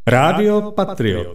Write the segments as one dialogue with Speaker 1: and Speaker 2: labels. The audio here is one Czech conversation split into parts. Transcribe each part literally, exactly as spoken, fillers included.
Speaker 1: Rádio Patriot.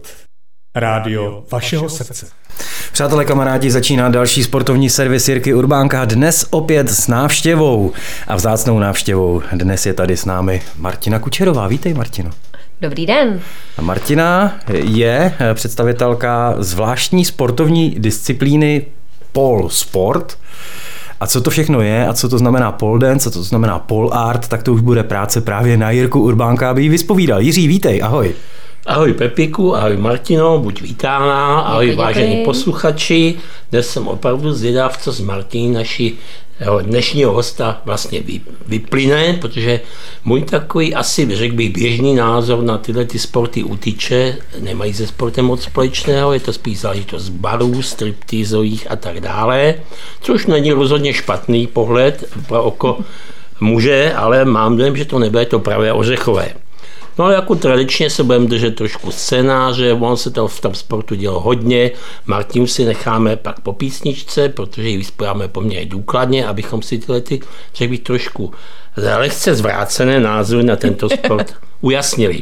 Speaker 1: Rádio vašeho srdce.
Speaker 2: Přátelé, kamarádi, začíná další sportovní servis Jirky Urbánka, dnes opět s návštěvou a vzácnou návštěvou. Dnes je tady s námi Martina Kučerová. Vítej, Martino.
Speaker 3: Dobrý den.
Speaker 2: Martina je představitelka zvláštní sportovní disciplíny pole sport. A co to všechno je a co to znamená pole dance, co to znamená pole art, tak to už bude práce právě na Jirku Urbánka, aby ji vyspovídal. Jiří, vítej, ahoj.
Speaker 4: Ahoj Pepiku, ahoj Martino, buď vítána, ahoj děkuji, vážení děkuji. Posluchači. Dnes jsem opravdu zvědav, co z Martiny, naši dnešního hosta vlastně vyplyne, protože můj takový asi, řekl bych, běžný názor na tyhle ty sporty utyče, nemají se sportem moc společného, je to spíš záležitost barů, striptýzových a tak dále, což není rozhodně špatný pohled pro oko muže, ale mám dojem, že to nebude to pravé ořechové. No ale jako tradičně se budeme držet trošku scénáře, on se to v tom sportu dělo hodně, Martinu si necháme pak po písničce, protože ji vyspojáme poměrně důkladně, abychom si tyhle ty, řekl bych, trošku lehce zvrácené názory na tento sport ujasnili.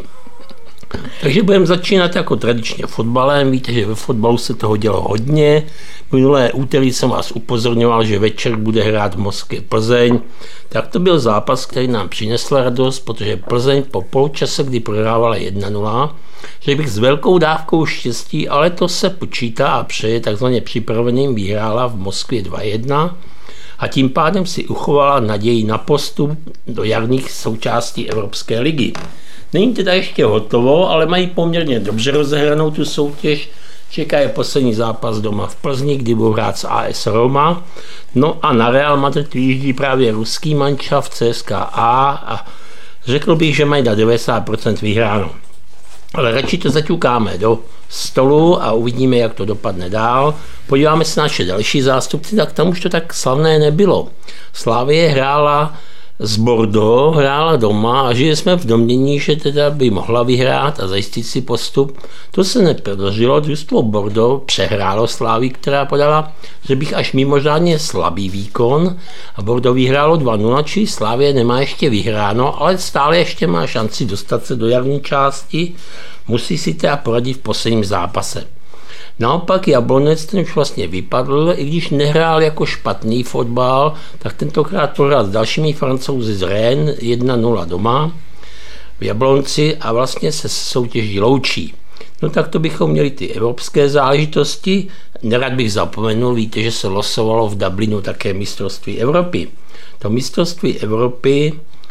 Speaker 4: Takže budeme začínat jako tradičně fotbalem. Víte, že ve fotbalu se toho dělo hodně. Minulé úterý jsem vás upozorňoval, že večer bude hrát v Moskvě Plzeň. Tak to byl zápas, který nám přinesl radost, protože Plzeň po poločase, kdy prohrávala jedna nula, že bych s velkou dávkou štěstí, ale to se počítá a přeje takzvaně připraveným, vyhrála v Moskvě dva jedna a tím pádem si uchovala naději na postup do jarních součástí Evropské ligy. Není teda ještě hotovo, ale mají poměrně dobře rozehranou tu soutěž. Čeká je poslední zápas doma v Plzni, kdy budou hrát s A S Roma. No a na Real Madrid vyjíždí právě ruský manšaft C S K A a řekl bych, že mají na devadesát procent vyhráno. Ale radši to zaťukáme do stolu a uvidíme, jak to dopadne dál. Podíváme se na naše další zástupci, tak tam už to tak slavné nebylo. Slavie hrála z Bordeaux, hrála doma a žili jsme v domnění, že teda by mohla vyhrát a zajistit si postup. To se nepodařilo, družstvo Bordeaux přehrálo Slávii, která podala, že bych až mimořádně slabý výkon a Bordeaux vyhrálo dva nula, čili Slavie nemá ještě vyhráno, ale stále ještě má šanci dostat se do jarní části, musí si teda poradit v posledním zápase. Naopak Jablonec ten už vlastně vypadl, i když nehrál jako špatný fotbal, tak tentokrát prohrál s dalšími Francouzi z Rennes jedna nula doma v Jablonci a vlastně se soutěží loučí. No tak to bychom měli ty evropské záležitosti. Nerad bych zapomenul, víte, že se losovalo v Dublinu také mistrovství Evropy. To mistrovství Evropy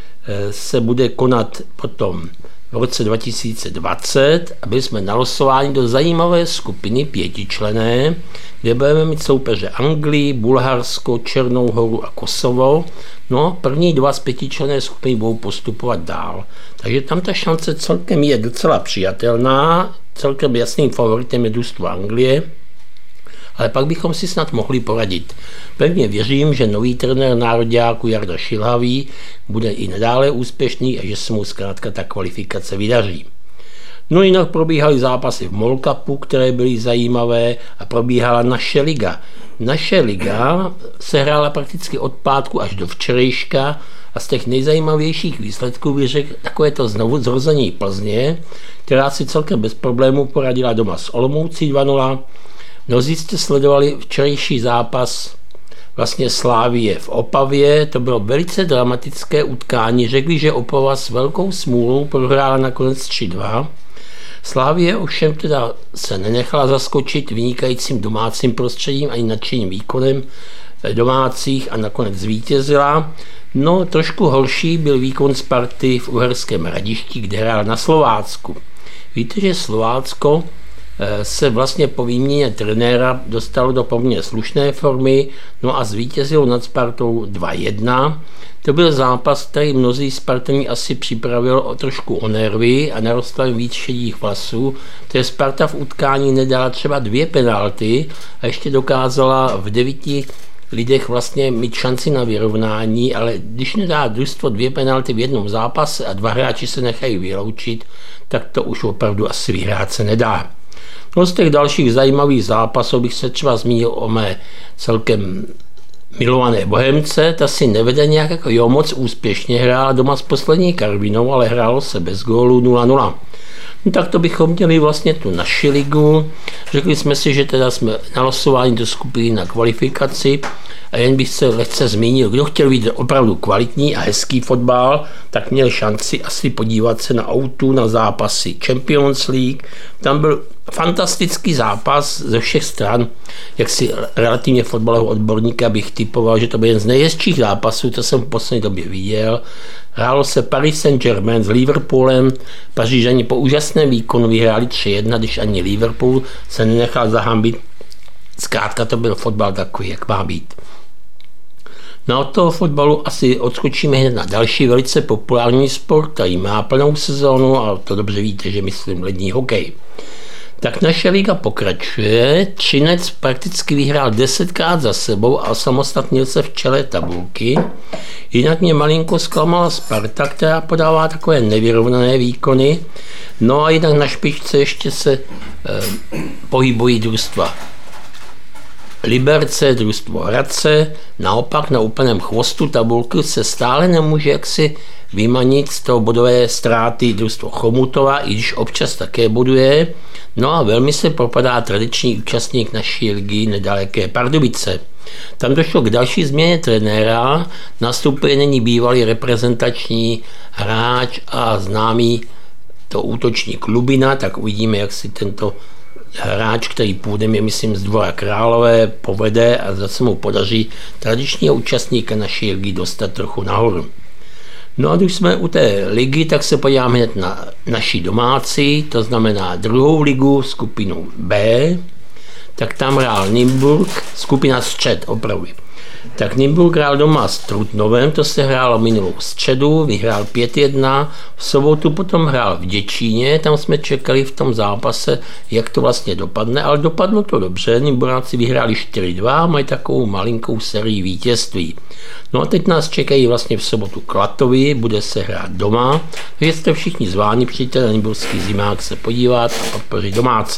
Speaker 4: se bude konat potom v roce dva tisíce dvacet, aby jsme nalosování do zajímavé skupiny pětičlenné, kde budeme mít soupeře Anglii, Bulharsko, Černou Horu a Kosovo. No, první dva z pětičlenné skupiny budou postupovat dál. Takže tam ta šance celkem je docela přijatelná, celkem jasným favoritem je družstvo Anglie, ale pak bychom si snad mohli poradit. Pevně věřím, že nový trenér nároďáků Jarda Šilhavý bude i nadále úspěšný a že se mu zkrátka ta kvalifikace vydaří. No jinak probíhaly zápasy v Mall Cupu, které byly zajímavé a probíhala naše liga. Naše liga se hrála prakticky od pátku až do včerejška a z těch nejzajímavějších výsledků bych řekl takové to znovu zrození Plzně, která si celkem bez problémů poradila doma s Olomoucí dva nula. Mnozí jste sledovali včerejší zápas vlastně Slávie v Opavě, to bylo velice dramatické utkání, řekli, že Opava s velkou smůlou prohrála nakonec tři dva. Slávie ovšem teda se nenechala zaskočit vynikajícím domácím prostředím ani nadšeným výkonem domácích a nakonec zvítězila. No trošku horší byl výkon Sparty v Uherském Hradišti, kde hrál na Slovácku. Víte, že Slovácko se vlastně po výměně trenéra dostalo do poměrně slušné formy, no a zvítězilo nad Spartou dva jedna. To byl zápas, který mnozí Spartani asi připravil o trošku o nervy a narostla víc šedých vlasů. To je Sparta v utkání nedala třeba dvě penalty a ještě dokázala v devíti lidech vlastně mít šanci na vyrovnání, ale když nedá družstvo dvě penalty v jednom zápase a dva hráči se nechají vyloučit, tak to už opravdu asi vyhrát se nedá. No z těch dalších zajímavých zápasů bych se třeba zmínil o mé celkem milované Bohemce, ta si nevede nějak jako jo, moc úspěšně, hrála doma s poslední Karvinou, ale hrálo se bez gólu nula nula. No tak to bychom měli vlastně tu naši ligu. Řekli jsme si, že teda jsme nalosováni do skupiny na kvalifikaci a jen bych se lehce zmínil, kdo chtěl vidět opravdu kvalitní a hezký fotbal, tak měl šanci asi podívat se na Outu, na zápasy Champions League. Tam byl fantastický zápas ze všech stran, jak si relativně fotbalového odborníka bych typoval, že to byl jeden z nejhezčích zápasů, to jsem v poslední době viděl. Hrálo se Paris Saint-Germain s Liverpoolem, Pařížani po úžasném výkonu vyhráli tři jedna, když ani Liverpool se nenechal zahambit. Zkrátka to byl fotbal takový, jak má být. No od toho fotbalu asi odskočíme hned na další velice populární sport, který má plnou sezónu a to dobře víte, že myslím lední hokej. Tak naše liga pokračuje, Třinec prakticky vyhrál desetkrát za sebou a osamostatnil se v čele tabulky. Jinak mě malinko zklamala Sparta, která podává takové nevyrovnané výkony. No a jinak na špičce ještě se eh, pohybují družstva Liberce, družstvo Hradce, naopak na úplném chvostu tabulky se stále nemůže jaksi vymanit z toho bodové ztráty družstvo Chomutova, i když občas také boduje. No a velmi se propadá tradiční účastník naší ligy nedaleké Pardubice. Tam došlo k další změně trenéra, nastoupil nyní bývalý reprezentační hráč a známý to útočník Lubina, tak uvidíme, jak si tento hráč, který půjdem je, myslím, z Dvora Králové, povede a zase mu podaří tradičního účastníka naší ligy dostat trochu nahoru. No a když jsme u té ligy, tak se podíváme hned na naší domácí, to znamená druhou ligu, skupinu B, tak tam hrál Nymburk, skupina střed, opravdu. Tak Nymburk hrál doma s Trutnovem, to se hrálo minulou středu, vyhrál pět jedna, v sobotu potom hrál v Děčíně, tam jsme čekali v tom zápase, jak to vlastně dopadne, ale dopadlo to dobře, Nymburáci vyhráli čtyři dva, mají takovou malinkou sérii vítězství. No a teď nás čekají vlastně v sobotu Klatovy, bude se hrát doma, takže jste všichni zváni, přijďte na nymburský zimák se podívat a podpořit domácí.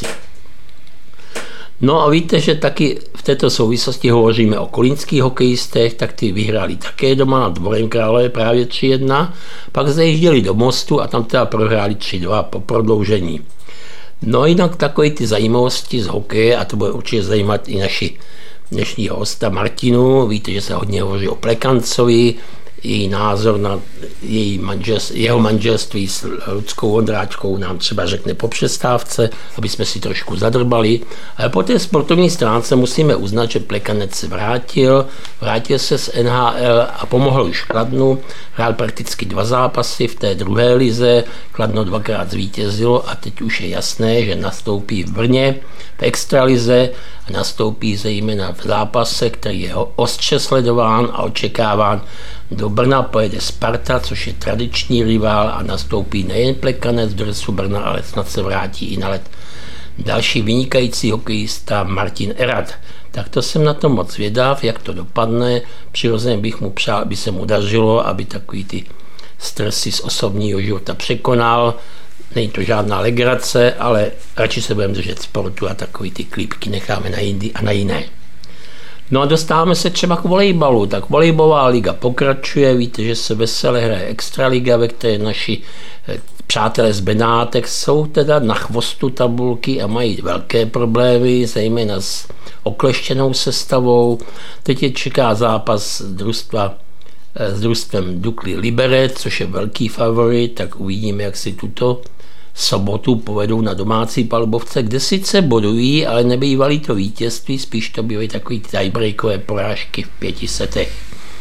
Speaker 4: No a víte, že taky v této souvislosti hovoříme o kolínských hokejistech, tak ty vyhráli také doma nad Dvorem Králové právě tři jedna, pak zajížděli do Mostu a tam teda prohráli tři dva po prodloužení. No jinak takové ty zajímavosti z hokeje, a to bude určitě zajímat i naši dnešního hosta Martinu, víte, že se hodně hovoří o Plekancovi, její názor na její manželství, jeho manželství s Ludskou Vondráčkou nám třeba řekne po přestávce, aby jsme si trošku zadrbali. Ale po té sportovní stránce musíme uznat, že Plekanec se vrátil, vrátil se z N H L a pomohl už Kladnu, hrál prakticky dva zápasy v té druhé lize, Kladno dvakrát zvítězilo a teď už je jasné, že nastoupí v Brně v extralize a nastoupí zejména v zápase, který je ostře sledován a očekáván. Do Brna pojede Sparta, což je tradiční rival a nastoupí nejen Plekanec v dresu Brna, ale snad se vrátí i na led další vynikající hokejista Martin Erat. Tak to jsem na to moc vědav, jak to dopadne. Přirozeně bych mu přál, aby se mu dařilo, aby takový ty stresy z osobního života překonal. Není to žádná legrace, ale radši se budeme držet sportu a takový ty klípky necháme na jindy a na jiné. No a dostáváme se třeba k volejbalu, tak volejbalová liga pokračuje, víte, že se veselé hraje extraliga, ve které naši přátelé z Benátek jsou teda na chvostu tabulky a mají velké problémy, zejména s okleštěnou sestavou. Teď je čeká zápas družstva s družstvem Dukly Liberec, což je velký favorit, tak uvidíme, jak si tuto sobotu povedou na domácí palubovce, kde sice bodují, ale nebývaly to vítězství, spíš to bývají takový tiebreakové porážky v pěti setech.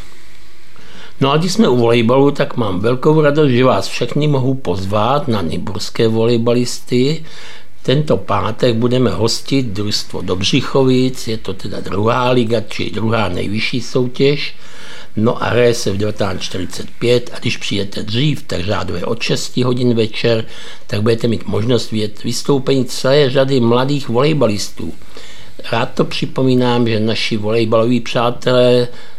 Speaker 4: No a když jsme u volejbalu, tak mám velkou radost, že vás všechny mohu pozvat na nymburské volejbalisty. Tento pátek budeme hostit družstvo Dobřichovic, je to teda druhá liga, či druhá nejvyšší soutěž. No a hraje se v devatenáct čtyřicet pět a když přijete dřív, tak řádově od šesti hodin večer, tak budete mít možnost vidět vystoupení celé řady mladých volejbalistů. Rád to připomínám, že naši volejbaloví přátelé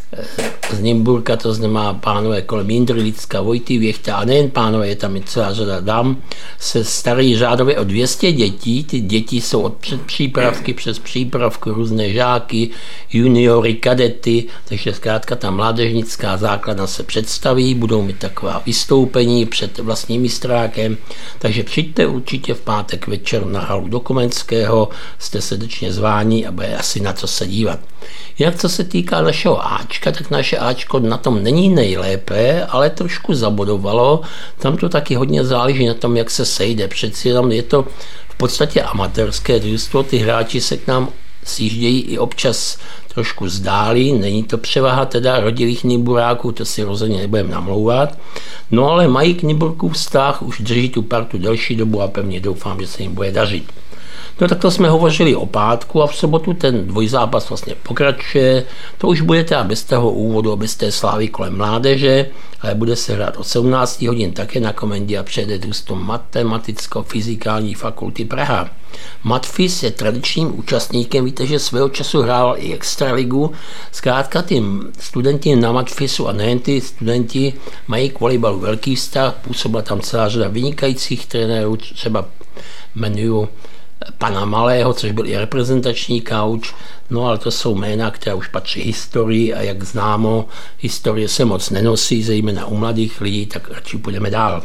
Speaker 4: z Nymburka, to znamená pánové kolem Jindřilicka, Vojty Věchta, a nejen pánové, je tam i celá řada dám, se starají řádově o dvě stě dětí. Ty děti jsou od předpřípravky přes přípravku, různé žáky, juniory, kadety, takže zkrátka ta mládežnická základna se představí, budou mít taková vystoupení před vlastním mistrákem, takže přijďte určitě v pátek večer na halu Dokumentského, jste srdečně zváni a bude asi na co se dívat. Jinak co se týká našeho Ačka, tak naše Ačko na tom není nejlépe, ale trošku zabodovalo. Tam to taky hodně záleží na tom, jak se sejde. Přeci jenom je to v podstatě amatérské družstvo, ty hráči se k nám sjíždějí i občas trošku zdálí, není to převaha teda rodilých Nymburáků, to si rozhodně nebudeme namlouvat, no ale mají k Nymburku vztah, už drží tu partu delší dobu a pevně doufám, že se jim bude dařit. No tak to jsme hovořili o pátku a v sobotu ten dvojzápas vlastně pokračuje. To už bude teda bez toho úvodu, bez té slávy kolem mládeže, ale bude se hrát od sedmnáct hodin také na Komendě a přijede družstvo Matematicko-fyzikální fakulty Praha. Matfis je tradičním účastníkem, víte, že svého času hrál i extraligu. Zkrátka ty studenti na Matfisu a nejen ty studenti mají k volejbalu velký vztah, působila tam celá řada vynikajících trenérů, třeba jmenuju pana Malého, což byl i reprezentační kauč, no ale to jsou jména, která už patří historii a jak známo, historie se moc nenosí, zejména u mladých lidí, tak radši půjdeme dál.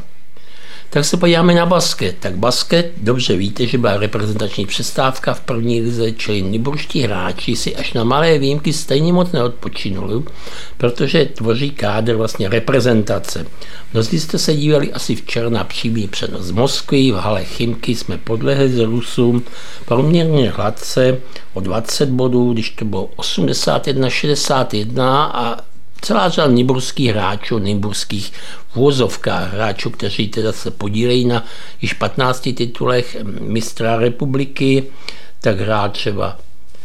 Speaker 4: Tak se podíváme na basket. Tak basket, dobře víte, že byla reprezentační přestávka v první lize, čili nymburští hráči si až na malé výjimky stejně moc neodpočinuli, protože tvoří kádr vlastně reprezentace. Mnozí jste se dívali asi včera na přímý přenos z Moskvy, v hale Chimky jsme podlehli z Rusům poměrně hladce o dvacet bodů, když to bylo osmdesát jedna šedesát jedna a celá řada nymburských hráčů, nymburských vůzovkách hráčů, kteří teda se podílejí na již patnácti titulech mistra republiky, tak hrál třeba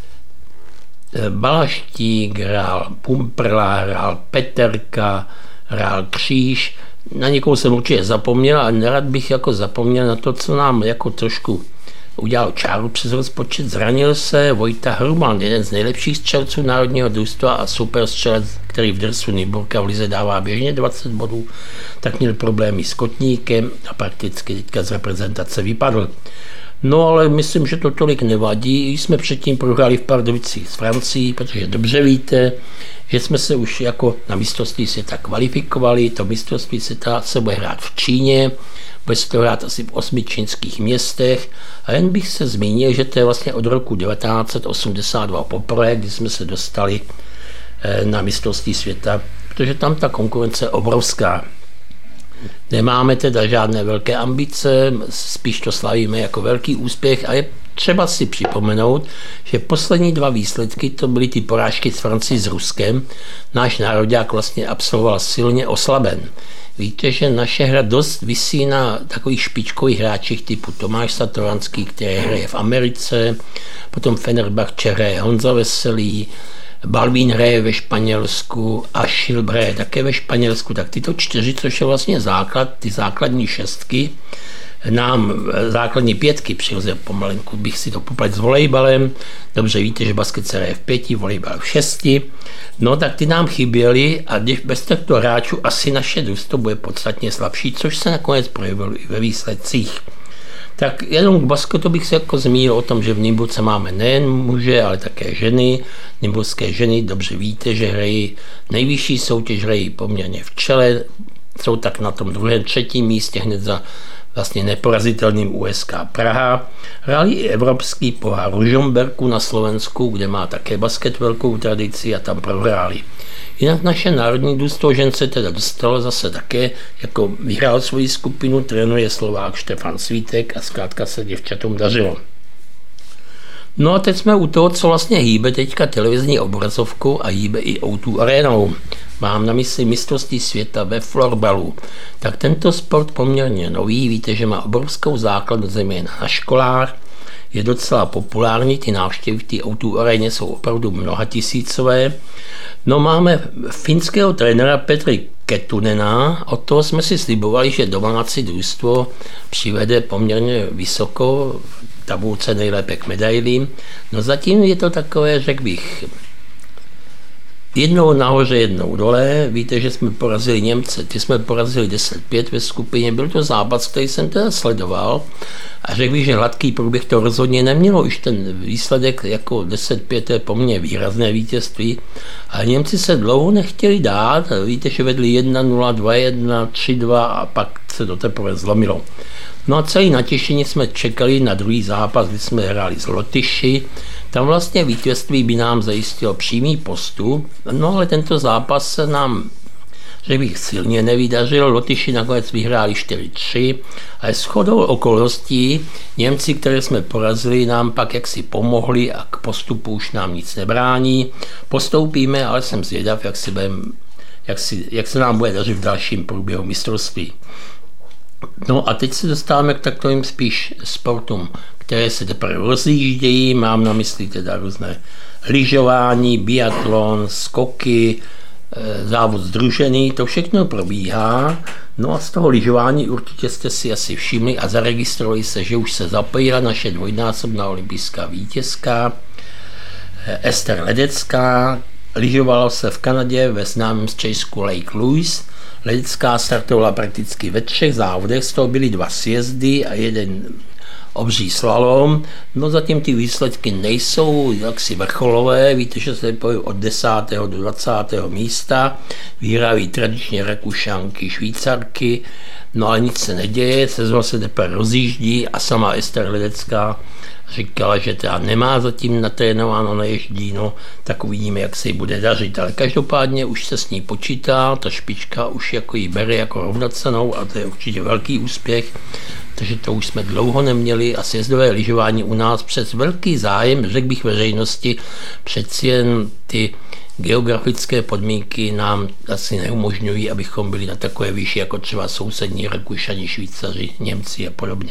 Speaker 4: Balaštík, hrál Pumprla, hrál Peterka, hrál Kříž. Na někoho jsem určitě zapomněl a nerad bych jako zapomněl na to, co nám jako trošku udělal čáru přes rozpočet, zranil se Vojta Hruban, jeden z nejlepších střelců národního družstva a super střelec, který v dresu Nymburka v lize dává běžně dvacet bodů, tak měl problémy s kotníkem a prakticky teďka z reprezentace vypadl. No ale myslím, že to tolik nevadí. Jsme předtím prohráli v Pardubicích s Francií, protože dobře víte, že jsme se už jako na mistrovství světa kvalifikovali. To mistrovství světa se bude hrát v Číně, bude se to hrát asi v osmi čínských městech. A jen bych se zmínil, že to je vlastně od roku devatenáct set osmdesát dva poprvé, kdy jsme se dostali na mistrovství světa, protože tam ta konkurence je obrovská. Nemáme teda žádné velké ambice, spíš to slavíme jako velký úspěch a je třeba si připomenout, že poslední dva výsledky, to byly ty porážky s Francií s Ruskem, náš nároďák vlastně absolvoval silně oslaben. Víte, že naše hra dost visí na takových špičkových hráčích typu Tomáš Satoranský, který hraje v Americe, potom Fenerbahce hraje Honza Veselý, Balvín hraje ve Španělsku a Šilb hraje také ve Španělsku, tak tyto čtyři, což je vlastně základ, ty základní šestky, nám základní pětky přirozeně pomalenku, bych si to poplet s volejbalem, dobře víte, že basket se hraje v pěti, volejbal v šesti, no tak ty nám chyběly a když bez těchto hráčů asi naše družstvo bude podstatně slabší, což se nakonec projevilo i ve výsledcích. Tak jenom k basketu bych se jako zmínil o tom, že v Nymburce máme nejen muže, ale také ženy. Nymburské ženy, dobře víte, že hrají nejvyšší soutěž, hrají poměrně v čele, jsou tak na tom druhém, třetím místě hned za vlastně neporazitelným U S K Praha. Hráli i evropský pohár Ružomberku na Slovensku, kde má také basket velkou tradici a tam prohráli. Jinak naše národní družstvo žen se teda dostalo zase také, jako vyhrál svoji skupinu, trénuje Slovák Štefan Svítek a zkrátka se děvčatům dařilo. No a teď jsme u toho, co vlastně hýbe teďka televizní obrazovkou a hýbe i ó dva arénou. Mám na mysli mistrovství světa ve florbalu. Tak tento sport poměrně nový, víte, že má obrovskou základnu zejména na školách, je docela populární, ty návštěvy v té ó dva aréně jsou opravdu mnohatisícové. No máme finského trenéra Petri Ketunena, od toho jsme si slibovali, že domácí družstvo přivede poměrně vysoko v tabulce nejlépe k medailím. No zatím je to takové, řekl bych, Jednou nahoře, jednou dole. Víte, že jsme porazili Němce, ty jsme porazili deset pět ve skupině. Byl to zápas, který jsem teda sledoval a řekl bych, že hladký průběh to rozhodně nemělo. Už ten výsledek jako deset pět je po mně výrazné vítězství. Ale Němci se dlouho nechtěli dát. Víte, že vedli jedna nula, dva jedna, tři dva a pak se to teprve zlomilo. No a celý natěšení jsme čekali na druhý zápas, kdy jsme hráli s Lotyši. Tam vlastně vítězství by nám zajistilo přímý postup, no ale tento zápas se nám, řekl bych, silně nevydařil. Lotyši nakonec vyhráli čtyři tři, ale shodou okolností Němci, které jsme porazili, nám pak jaksi pomohli a k postupu už nám nic nebrání. Postoupíme, ale jsem zvědav, jak, si budem, jak, si, jak se nám bude dařit v dalším průběhu mistrovství. No a teď se dostáváme k takovým spíš sportům, které se teprve rozjíždějí, mám na mysli teda různé lyžování, biatlon, skoky, závod sdružený, to všechno probíhá. No a z toho lyžování určitě jste si asi všimli a zaregistrovali se, že už se zapojila naše dvojnásobná olympijská vítězka Ester Ledecká. Lyžovalo se v Kanadě ve známém středisku Lake Louise. Ledecká startovala prakticky ve třech závodech, z toho byly dva sjezdy a jeden obří slalom. No zatím ty výsledky nejsou jaksi vrcholové, víte, že se pojí od desátého do dvacátého místa, vyhrávají tradičně Rakušanky, Švýcarky, no ale nic se neděje, sezóna se teprve rozjíždí a sama Ester Ledecká říkala, že teda nemá zatím natrénováno, nejezdí, no, tak uvidíme, jak se jí bude dařit, ale každopádně už se s ní počítá, ta špička už jako ji bere jako rovnocennou a to je určitě velký úspěch, takže to už jsme dlouho neměli a sjezdové lyžování u nás přes velký zájem, řekl bych, veřejnosti, přeci jen ty geografické podmínky nám asi neumožňují, abychom byli na takové výši jako třeba sousední Rakušani, Švýcaři, Němci a podobně.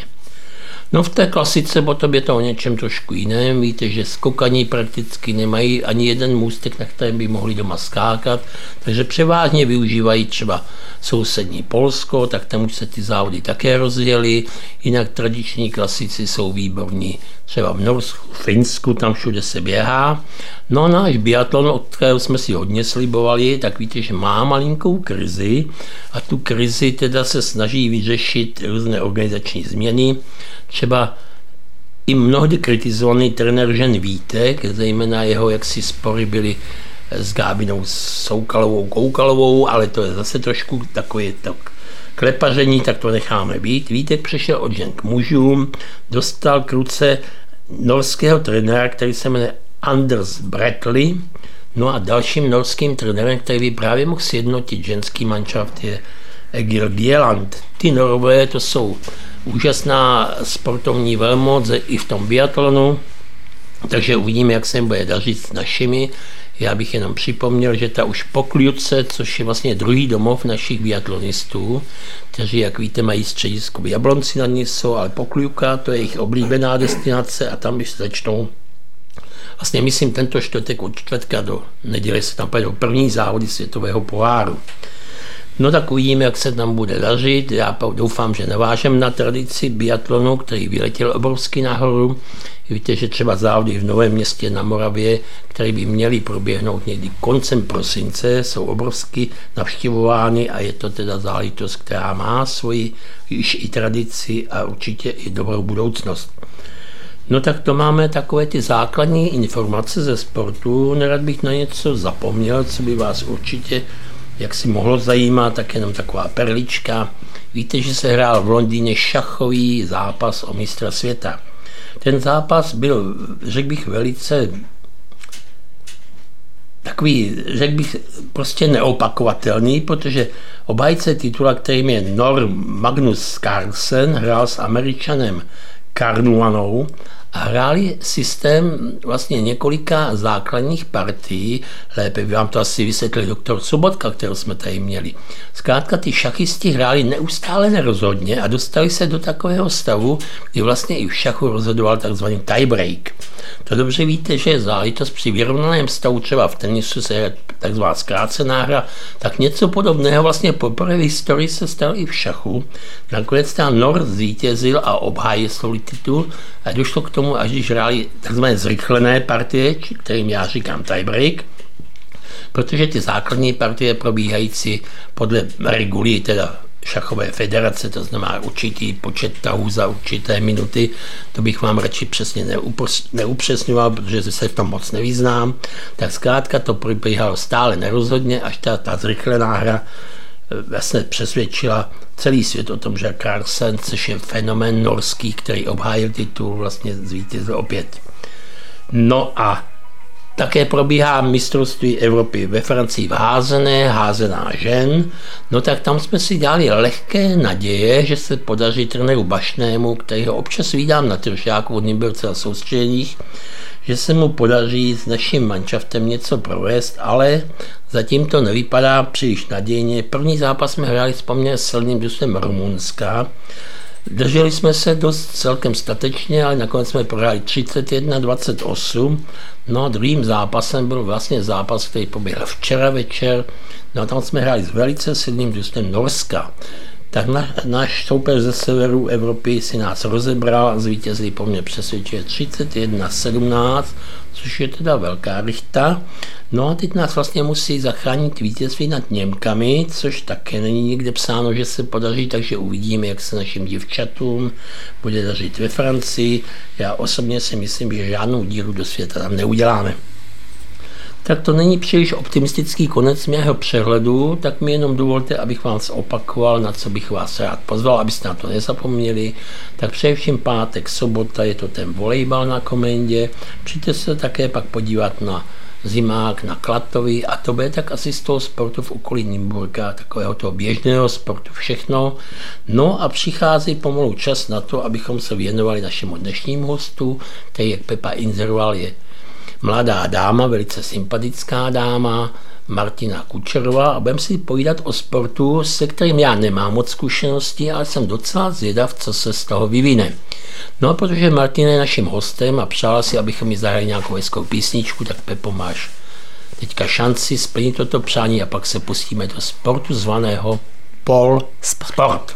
Speaker 4: No v té klasice potom je to o něčem trošku jiném. Víte, že skokaní prakticky nemají ani jeden můstek, na kterém by mohli doma skákat, takže převážně využívají třeba sousední Polsko, tak tam už se ty závody také rozjeli, jinak tradiční klasici jsou výborní třeba v Norsku, v Finsku, tam všude se běhá. No a náš biatlon, od kterého jsme si hodně slibovali, tak víte, že má malinkou krizi a tu krizi teda se snaží vyřešit různé organizační změny. Třeba i mnohdy kritizovaný trenér Žen Vítek, zejména jeho jaksi spory byly s Gábinou Soukalovou, Koukalovou, ale to je zase trošku takové tak klepaření, tak to necháme být. Vítek přešel od žen k mužům, dostal k ruce norského trenéra, který se jmenuje Anders Bradley, no a dalším norským trenérem, který by právě mohl sjednotit ženský manšaft, je Egil Bieland. Ty Norové, to jsou úžasná sportovní velmoc i v tom biatlonu, takže uvidíme, jak se jim bude dařit s našimi. Já bych jenom připomněl, že ta už Pokljuce, což je vlastně druhý domov našich biatlonistů, kteří, jak víte, mají středisko v Jablonci nad Nisou, ale Pokljuka, to je jejich oblíbená destinace a tam, když se začnou, vlastně myslím tento čtvrtek od čtvrtka do neděle se tam pojedou první závody světového poháru. No tak uvidíme, jak se tam bude dařit. Já doufám, že navážem na tradici biatlonu, který vyletěl obrovsky nahoru. Víte, že třeba závody v Novém Městě na Moravě, které by měly proběhnout někdy koncem prosince, jsou obrovsky navštěvovány a je to teda záležitost, která má svoji již i tradici a určitě i dobrou budoucnost. No tak to máme takové ty základní informace ze sportu. Nerad bych na něco zapomněl, co by vás určitě jak si mohlo zajímat, tak jenom taková perlička. Víte, že se hrál v Londýně šachový zápas o mistra světa. Ten zápas byl, řekl bych, velice takový, řekl bych, prostě neopakovatelný, protože obhájce titula, kterým je Nor Magnus Carlsen, hrál s Američanem Carnuanou a hráli systém vlastně několika základních partií, lépe by vám to asi vysvětlil doktor Sobotka, kterou jsme tady měli. Zkrátka ty šachisti hráli neustále nerozhodně a dostali se do takového stavu, kdy vlastně i v šachu rozhodoval takzvaný tiebreak. To dobře víte, že je záležitost při vyrovnaném stavu, třeba v tenisu se je takzvaná zkrácená hra, tak něco podobného vlastně poprvé v historii se stalo i v šachu. Nakonec ten Nor zvítězil a obhájil svůj titul a došlo k tomu, až když hráli takzvané zrychlené partie, kterým já říkám tiebreak, protože ty základní partie probíhající podle regulí, teda šachové federace, to znamená určitý počet tahů za určité minuty, to bych vám radši přesně neupřesňoval, protože se v tom moc nevyznám, tak zkrátka to probíhalo stále nerozhodně, až ta, ta zrychlená hra vlastně přesvědčila celý svět o tom, že Carlsen, což je fenomén norský, který obhájil titul, vlastně zvítězil opět. No a také probíhá mistrovství Evropy ve Francii v házené, házená žen. No tak tam jsme si dali lehké naděje, že se podaří trenéru Bašnému, kterého občas vídám na Tršáku od Nymburce a soustředěních, že se mu podaří s naším manšaftem něco provést, ale zatím to nevypadá příliš nadějně. První zápas jsme hráli s poměrně silným družstvem Rumunska. Drželi jsme se dost celkem statečně, ale nakonec jsme prohráli třicet jedna dvacet osm. No a druhým zápasem byl vlastně zápas, který poběhl včera večer. No a tam jsme hráli s velice silným družstvem Norska. Tak na, náš soupeř ze severu Evropy si nás rozebral a zvítězili po mně přesvědčuje třicet jedna sedmnáct, což je teda velká rychta. No a teď nás vlastně musí zachránit vítězství nad Němkami, což také není nikde psáno, že se podaří, takže uvidíme, jak se našim děvčatům bude dařit ve Francii. Já osobně si myslím, že žádnou díru do světa tam neuděláme. Tak to není příliš optimistický konec mého přehledu, tak mi jenom dovolte, abych vám zopakoval, na co bych vás rád pozval, abyste na to nezapomněli. Tak především pátek, sobota je to ten volejbal na Komendě. Přijďte se také pak podívat na zimák, na Klatovy a to bude tak asi z toho sportu v okolí Nymburka, takového toho běžného sportu všechno. No a přichází pomalu čas na to, abychom se věnovali našemu dnešnímu hostu, který, jak Pepa inzeroval, je mladá dáma, velice sympatická dáma, Martina Kučerová, a budeme si povídat o sportu, se kterým já nemám moc zkušeností, ale jsem docela zvědav, co se z toho vyvine. No a protože Martina je naším hostem a přála si, abychom mi zahrali nějakou hezkou písničku, tak Pepo, máš teďka šanci splnit toto přání a pak se pustíme do sportu zvaného pole sport.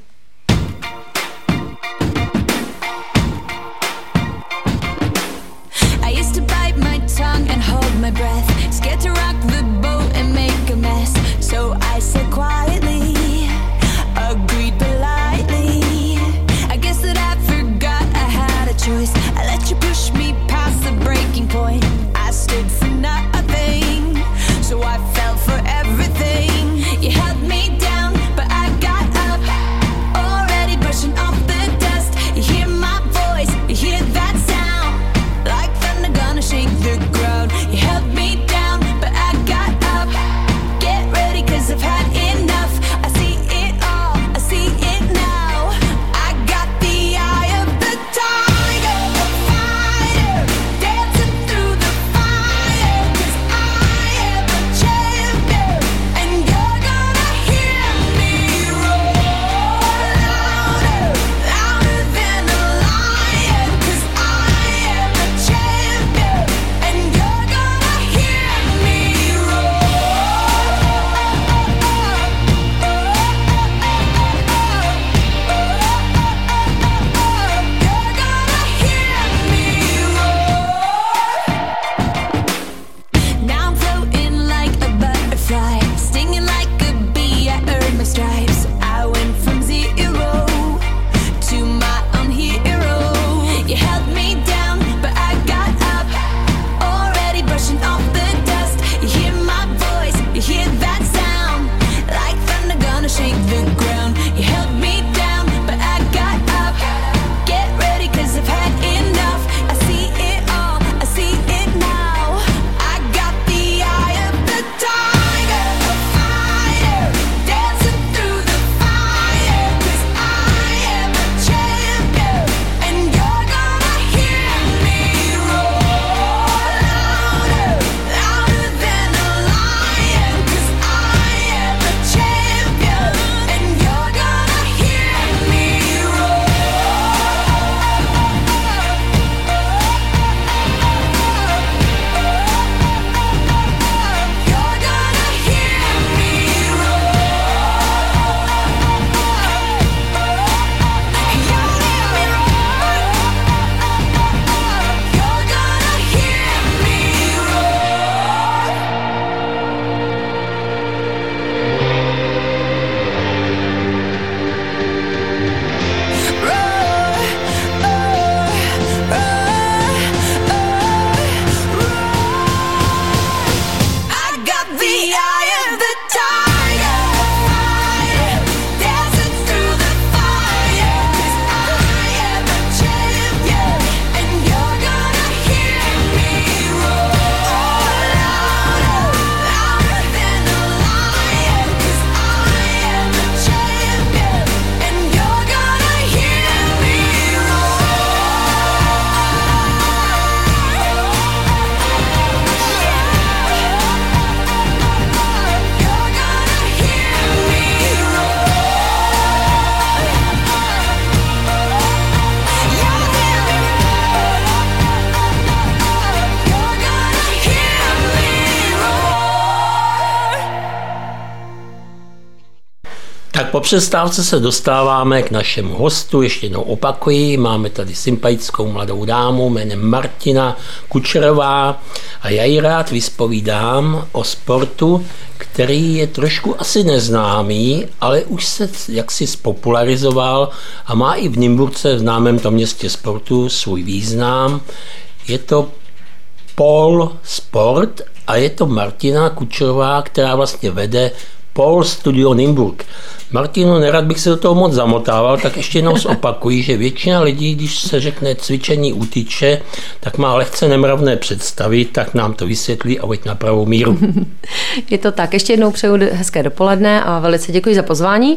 Speaker 3: My breath, scared to rock the boat and make a mess. So I said quietly, agreed politely. I guess that I forgot I had a choice. I let you push me past the breaking point. I stood for nothing, so I fell for everything. You held me down, but I got up.
Speaker 4: Tak po přestávce se dostáváme k našemu hostu, ještě jednou opakuji, máme tady sympatickou mladou dámu jménem Martina Kučerová a já ji rád vyspovídám o sportu, který je trošku asi neznámý, ale už se jaksi spopularizoval a má i v Nymburce, v známém tom městě sportu, svůj význam. Je to pole sport a je to Martina Kučerová, která vlastně vede Pole Studio Nymburk. Martino, nerad bych se do toho moc zamotával, tak ještě jednou zopakuji, že většina lidí, když se řekne cvičení u tyče, tak má lehce nemravné představy, tak nám to vysvětlí a hoď na pravou míru.
Speaker 5: Je to tak. Ještě jednou přeju hezké dopoledne a velice děkuji za pozvání.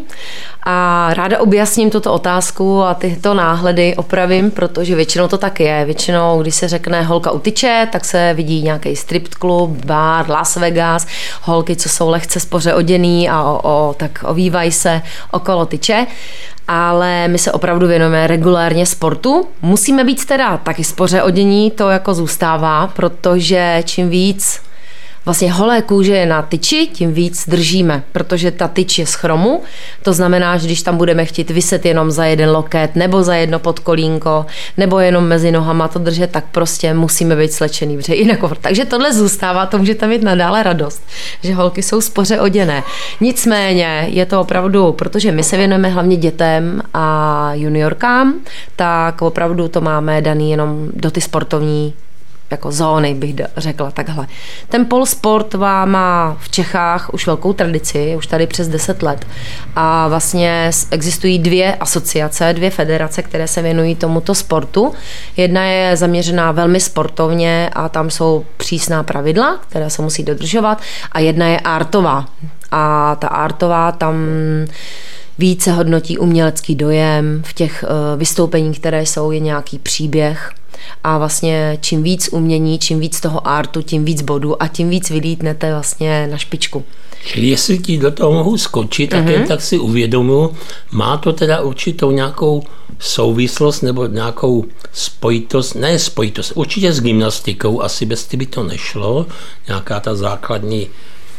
Speaker 5: A ráda objasním tuto otázku a tyto náhledy opravím, protože většinou to tak je. Většinou, když se řekne holka u tyče, tak se vidí nějaký strip klub, bar, Las Vegas, holky, co jsou lehce spoře oděný a o, o, tak ovývají se okolo tyče, ale my se opravdu věnujeme regulárně sportu. Musíme být teda taky spoře odění, to jako zůstává, protože čím víc vlastně holé kůže je na tyči, tím víc držíme, protože ta tyč je z chromu, to znamená, že když tam budeme chtít vyset jenom za jeden loket, nebo za jedno podkolínko, nebo jenom mezi nohama to držet, tak prostě musíme být slečený, protože jinak. Takže tohle zůstává, to můžete mít nadále radost, že holky jsou spoře oděné. Nicméně je to opravdu, protože my se věnujeme hlavně dětem a juniorkám, tak opravdu to máme daný jenom do ty sportovní jako zóny, bych řekla takhle. Ten pole sport má v Čechách už velkou tradici, už tady přes deset let. A vlastně existují dvě asociace, dvě federace, které se věnují tomuto sportu. Jedna je zaměřená velmi sportovně a tam jsou přísná pravidla, které se musí dodržovat. A jedna je artová. A ta artová tam více hodnotí umělecký dojem, v těch vystoupení, které jsou, je nějaký příběh. A vlastně čím víc umění, čím víc toho artu, tím víc bodů a tím víc vylítnete vlastně na špičku.
Speaker 4: Čili jestli ti do toho mohu skočit, tak
Speaker 5: mm-hmm.
Speaker 4: jen tak si uvědomuji, má to teda určitou nějakou souvislost nebo nějakou spojitost, ne spojitost, určitě s gymnastikou, asi bez ty by to nešlo, nějaká ta základní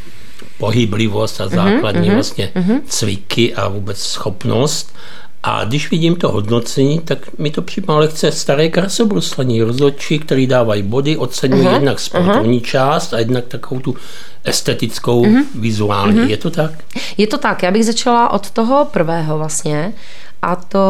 Speaker 4: pohyblivost a základní mm-hmm. vlastně mm-hmm. cviky a vůbec schopnost. A když vidím to hodnocení, tak mi to připadá lehce staré krasobruslení. Rozhodčí, který dávají body, oceňují uh-huh. jednak sportovní uh-huh. část a jednak takovou tu estetickou, uh-huh. vizuální. Uh-huh. Je to tak?
Speaker 5: Je to tak. Já bych začala od toho prvého vlastně. A to...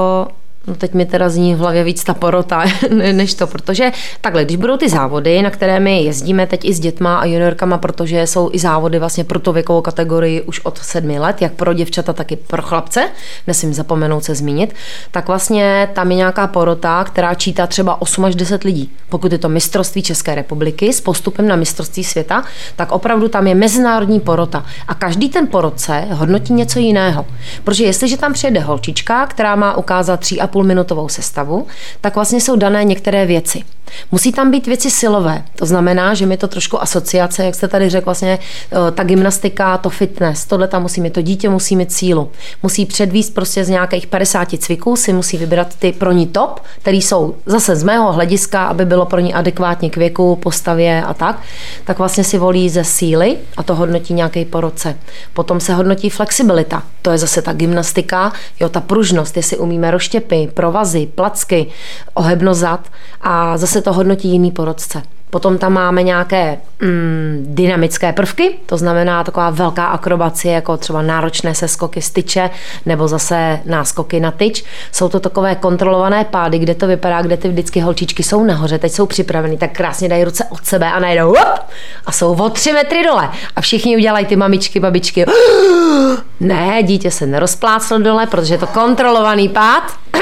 Speaker 5: No teď mi teda zní v hlavě víc ta porota než to, protože takhle, když budou ty závody, na které my jezdíme teď i s dětma a juniorkama, protože jsou i závody vlastně pro tu věkovou kategorii už od sedmi let, jak pro děvčata, tak i pro chlapce, nesmím zapomenout se zmínit, tak vlastně tam je nějaká porota, která čítá třeba osm až deset lidí. Pokud je to mistrovství České republiky s postupem na mistrovství světa, tak opravdu tam je mezinárodní porota a každý ten porotce hodnotí něco jiného. Protože jestliže tam přijede holčička, která má ukázat tři a půlminutovou sestavu, tak vlastně jsou dané některé věci. Musí tam být věci silové. To znamená, že mi to trošku asociace, jak jste tady řekl, vlastně ta gymnastika, to fitness, tohle tam musí mít, to dítě musí mít sílu. Musí předvíst prostě z nějakých padesáti cviků, si musí vybrat ty pro ní top, který jsou zase z mého hlediska, aby bylo pro ní adekvátně k věku, postavě a tak, tak vlastně si volí ze síly a to hodnotí nějaký porotce. Potom se hodnotí flexibilita. To je zase ta gymnastika, jo, ta pružnost, jestli umíme roštěpy, provazy, placky, ohebno zad a zase to hodnotí jiný porotce. Potom tam máme nějaké mm, dynamické prvky, to znamená taková velká akrobacie, jako třeba náročné seskoky z tyče, nebo zase náskoky na tyč. Jsou to takové kontrolované pády, kde to vypadá, kde ty vždycky holčičky jsou nahoře, teď jsou připraveny, tak krásně dají ruce od sebe a najednou up, a jsou o tři metry dole. A všichni udělají ty mamičky, babičky. Ne, dítě se nerozpláclo dole, protože je to kontrolovaný pád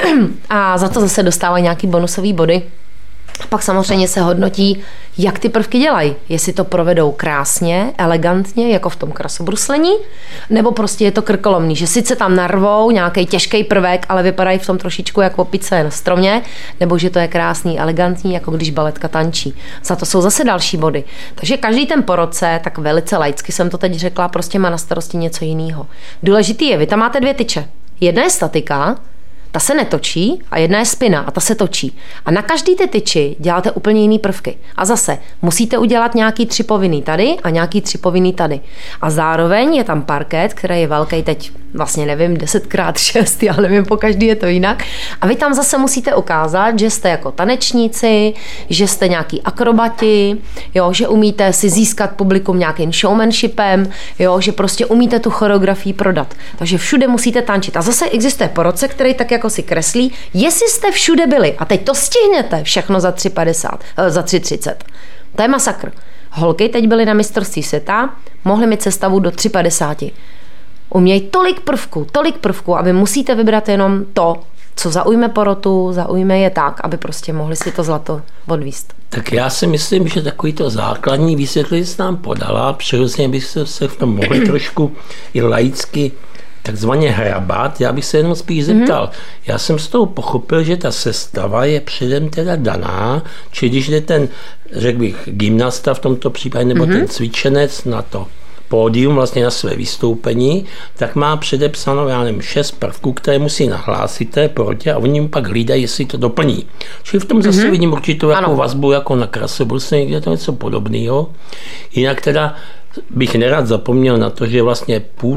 Speaker 5: a za to zase dostávají nějaký bonusový body. Pak samozřejmě se hodnotí, jak ty prvky dělají. Jestli to provedou krásně, elegantně, jako v tom krasobruslení, nebo prostě je to krkolomný, že sice tam narvou nějaký těžký prvek, ale vypadají v tom trošičku jako opice na stromě, nebo že to je krásný, elegantní, jako když baletka tančí. Za to jsou zase další body. Takže každý ten porotce, tak velice laicky jsem to teď řekla, prostě má na starosti něco jiného. Důležitý je, vy tam máte dvě tyče. Jedna je statika, ta se netočí a jedna je spina a ta se točí. A na každý ty tyči děláte úplně jiný prvky. A zase musíte udělat nějaký tři povinný tady a nějaký tři povinný tady. A zároveň je tam parket, který je velký teď vlastně nevím, deset krát šest, já nevím, po každý je to jinak. A vy tam zase musíte ukázat, že jste jako tanečníci, že jste nějaký akrobati, jo, že umíte si získat publikum nějakým showmanshipem, jo, že prostě umíte tu choreografii prodat. Takže všude musíte tančit. A zase existuje porodce, který tak jako si kreslí, jestli jste všude byli a teď to stihnete všechno za tři padesát, za tři třicet. To je masakr. Holky teď byly na mistrovství světa, mohly mít sestavu do tři padesát. Umějí tolik prvků, tolik prvků, aby musíte vybrat jenom to, co zaujme porotu, zaujme je tak, aby prostě mohli si to zlato odvíst.
Speaker 4: Tak já si myslím, že takový to základní vysvětlení jsi nám podala, přirozeně bych se v tom mohl trošku i laicky takzvaně hrabat, já bych se jenom spíš zeptal. Mm-hmm. Já jsem z toho pochopil, že ta sestava je předem teda daná, či když jde ten, řekl bych, gymnasta v tomto případě, nebo mm-hmm. ten cvičenec na to pódium, vlastně na své vystoupení, tak má předepsáno, já nevím, šest prvků, které musí nahlásit té porotě a oni mu pak hlídají, jestli to doplní. Čili v tom zase mm-hmm. vidím určitou jako vazbu jako na krasobruslení, někde to něco podobného. Jinak teda bych nerad zapomněl na to, že vlastně půl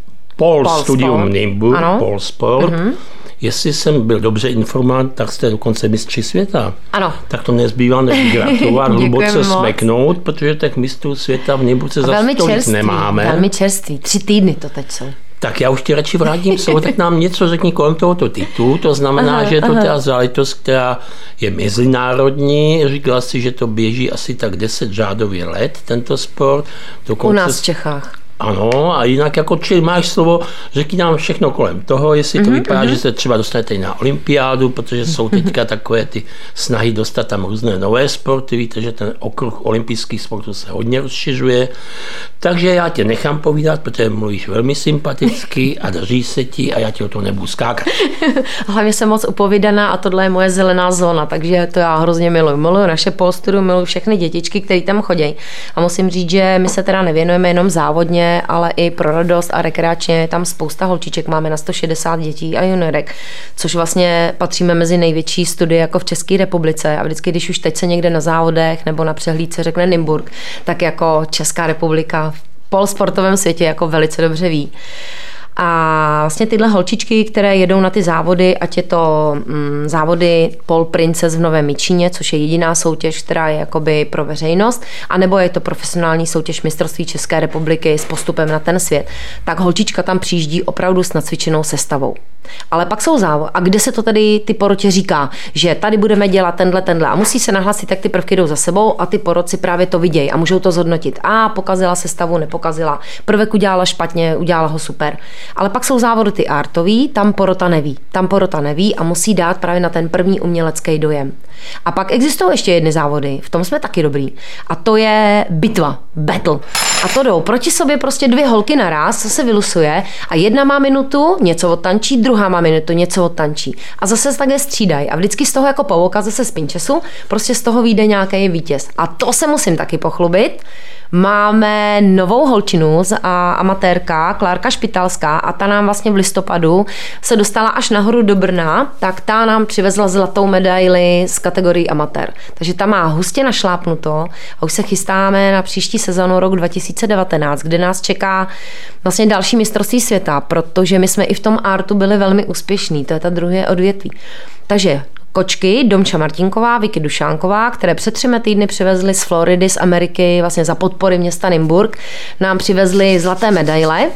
Speaker 4: Pol Studium Nymburk, Pol Sport. Mm-hmm. Jestli jsem byl dobře informován, tak jste dokonce mistři světa.
Speaker 5: Ano.
Speaker 4: Tak to nezbývá než gratulovat, hluboce smeknout, protože těch mistrů světa v Nymburce za stolik nemáme.
Speaker 5: Velmi čerstvý, tři týdny to teď jsou.
Speaker 4: Tak já už ti radši vrátím slovo, tak nám něco řekni kolem tohoto titulu. To znamená, aha, že je to ta záležitost, která je mezinárodní. Říkala si, že to běží asi tak deset řádově let, tento sport.
Speaker 5: Dokonce... U nás v Čechách.
Speaker 4: Ano, a jinak jako čili máš slovo, řekni nám všechno kolem toho, jestli to mm-hmm, vypadá, mm-hmm. že se třeba dostanete na olympiádu, protože jsou teďka takové ty snahy dostat tam různé nové sporty, víte, že ten okruh olympijských sportů se hodně rozšiřuje, takže já tě nechám povídat, protože mluvíš velmi sympaticky a daří se ti a já ti o to nebudu skákat.
Speaker 5: Hlavně jsem moc upovídaná a tohle je moje zelená zóna, takže to já hrozně miluji. Miluji naše polsturu, miluji všechny dětičky, které tam chodí. A musím říct, že my se teda nevěnujeme jenom závodně, ale i pro radost a rekreačně. Je tam spousta holčiček, máme na sto šedesát dětí a juniorek, což vlastně patříme mezi největší studie jako v České republice. A vždycky, když už teď se někde na závodech nebo na přehlídce řekne Nymburk, tak jako Česká republika v polsportovém světě jako velice dobře ví. A vlastně tyhle holčičky, které jedou na ty závody, ať je to mm, závody Pole Princess v Novém Jičíně, což je jediná soutěž, která je jakoby pro veřejnost, anebo je to profesionální soutěž mistrovství České republiky s postupem na ten svět, tak holčička tam přijíždí opravdu s nacvičenou sestavou. Ale pak jsou závody. A kde se to tady ty porotě říká, že tady budeme dělat tenhle, tenhle a musí se nahlásit, tak ty prvky jdou za sebou a ty porotci právě to vidějí a můžou to zhodnotit. A pokazila sestavu, nepokazila. Prvek udělala špatně, udělala ho super. Ale pak jsou závody ty artový, tam porota neví. Tam porota neví a musí dát právě na ten první umělecký dojem. A pak existují ještě jedny závody, v tom jsme taky dobrý. A to je bitva, battle. A to jdou proti sobě prostě dvě holky naraz, co se vylusuje a jedna má minutu, něco odtančí, druhá má minutu, něco odtančí. A zase se takhle střídají. A vždycky z toho jako pavouka zase z pinčesu, prostě z toho vyjde nějaký vítěz. A to se musím taky pochlubit. Máme novou holčinu z amatérka, Klárka Špitalská, a ta nám vlastně v listopadu se dostala až nahoru do Brna, tak ta nám přivezla zlatou medaili z kategorii amatér. Takže ta má hustě našlápnuto a už se chystáme na příští sezonu rok dva tisíce devatenáct, kde nás čeká vlastně další mistrovství světa, protože my jsme i v tom artu byli velmi úspěšní, to je ta druhé odvětví. Takže kočky Domča Martinková, Vicky Dušánková, které před třemi týdny přivezly z Floridy, z Ameriky, vlastně za podpory města Nymburk, nám přivezly zlaté medaile.